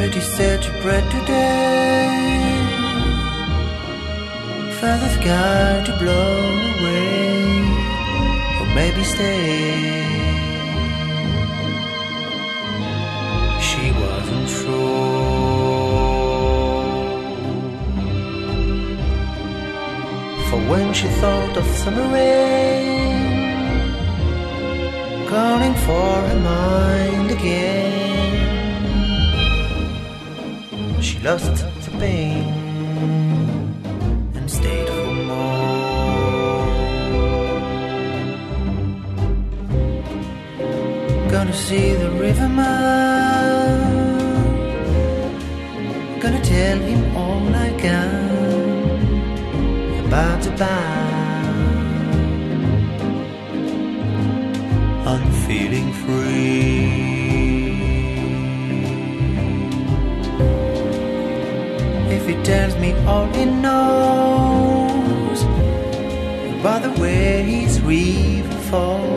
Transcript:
Did he set your bread today? Father sky to blow away, or maybe stay. She wasn't sure, for when she thought of summer rain calling for her mind again, she lost the pain and stayed for more. Gonna see the riverman, gonna tell him all I can about the band. I'm feeling free. If he tells me all he knows about the way his river falls,